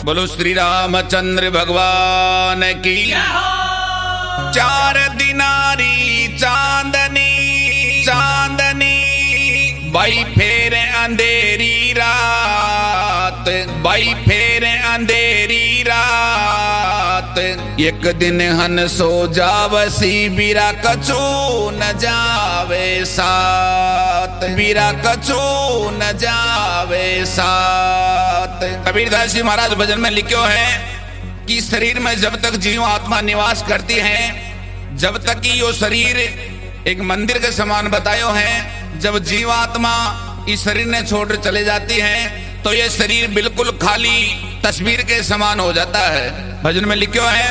बोलो श्री रामचंद्र भगवान की। 4 दिनारी चांदनी चांदनी, बाई फेर अंधेरी रात, बाई फेर अंधेरी रात। एक दिन हन सो जावसी, बीरा कछु न जावे साथ, बीरा कछु न जावे साथ। कबीरदास जी महाराज भजन में लिखो है कि शरीर में जब तक जीव आत्मा निवास करती है, जब तक कि यो शरीर एक मंदिर के समान बतायो है, जब जीवात्मा इस शरीर ने छोड़ चले जाती है तो ये शरीर बिल्कुल खाली तस्वीर के समान हो जाता है। भजन में लिखो है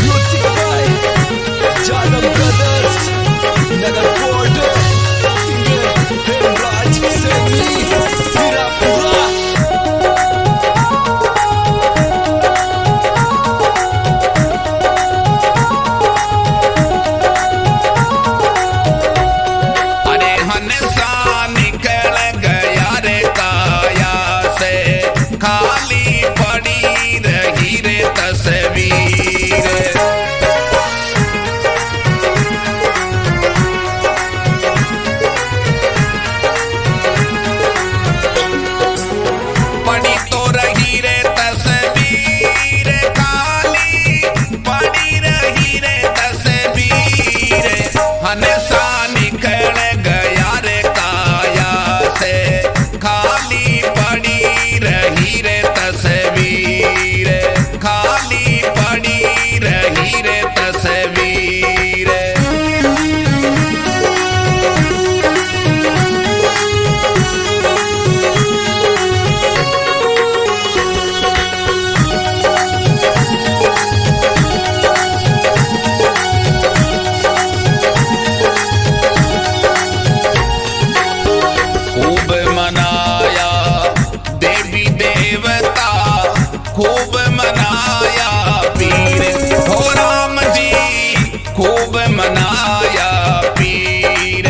खूब मनाया पीर, हो राम जी खूब मनाया पीर।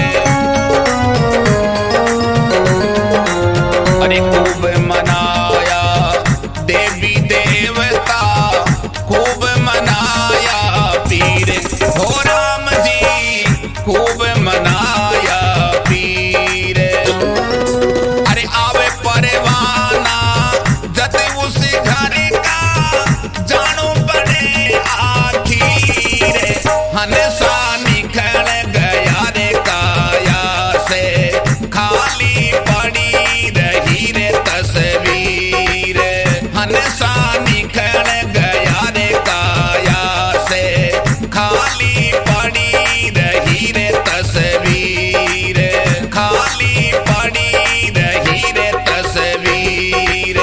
अरे खूब मनाया देवी देवता, खूब मनाया पीर, हो राम जी खूब मनाया पीर। अरे आवे परवाना जद उस घर का, जानो पड़े आखिर, हंसा निकल गया रे काया से, खाली पड़ी रही रे तस्वीर। हंसा निकल गया रे काया से, खाली पड़ी रही रे तस्वीर, खाली पड़ी रही रे तस्वीर।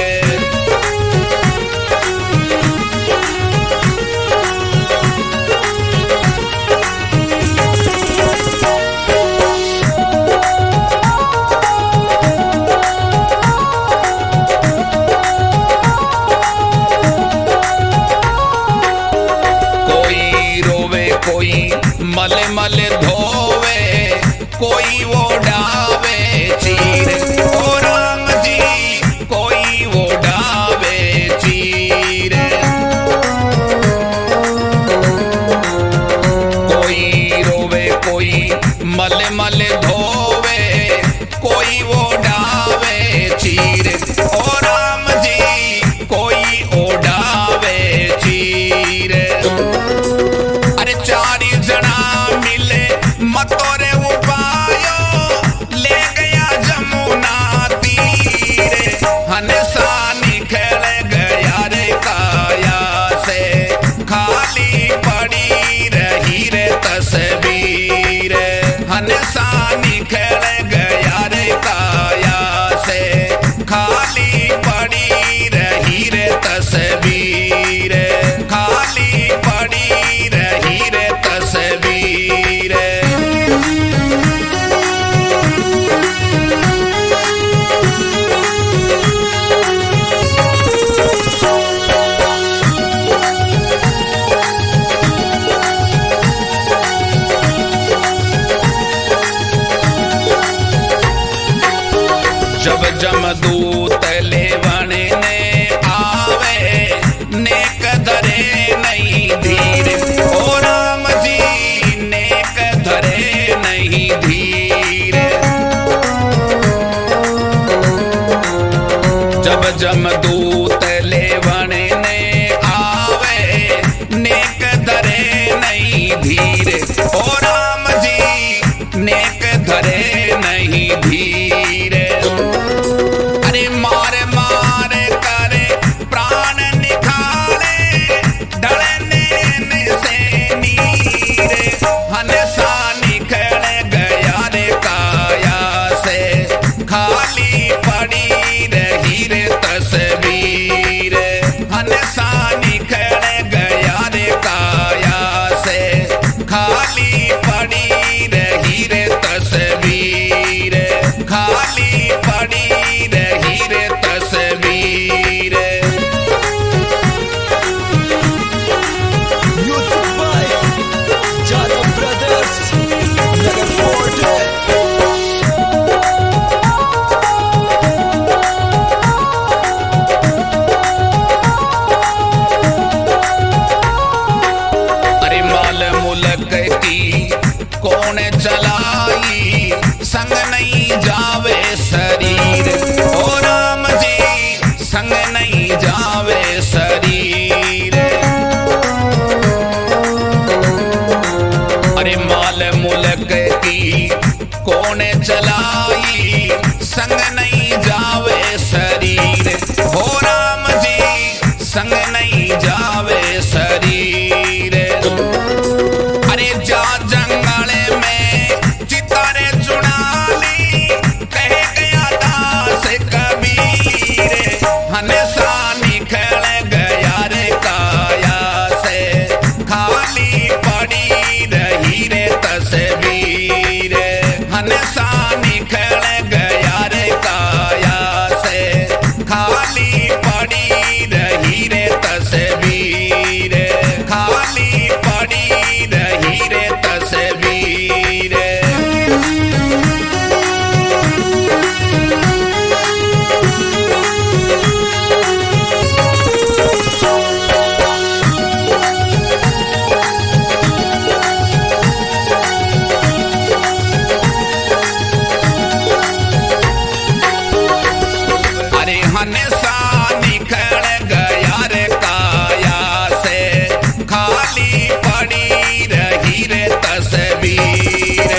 चलाई, संग नहीं जावे शरीर, हो राम जी संग नहीं जावे शरीर। अरे जा जंगल में चितारे चुनाली, कहे गया दास कबीर, हमेशा निकल गया रे काया से, खाली पड़ी रही रे तस्वीर, हमेशा निकल गया रे काया से, खाली पड़ी रही रे तस्वीर, खाली पड़ी रही रे तस्वीर। अरे हमेशा निकल गया रे काया से, खाली पड़ी रही रे तस्वीर।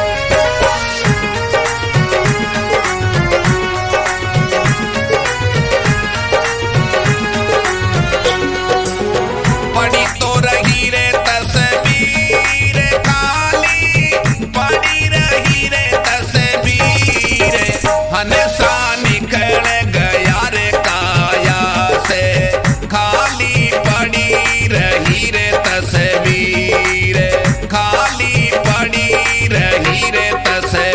पड़ी तो रही रे तस्वीर, खाली पड़ी रही रे तस्वीर, हमेशा निकल गया रे काया से, खाली पड़ी रही रे तस्वीर, खाली पड़ी रही रे तस्वीर।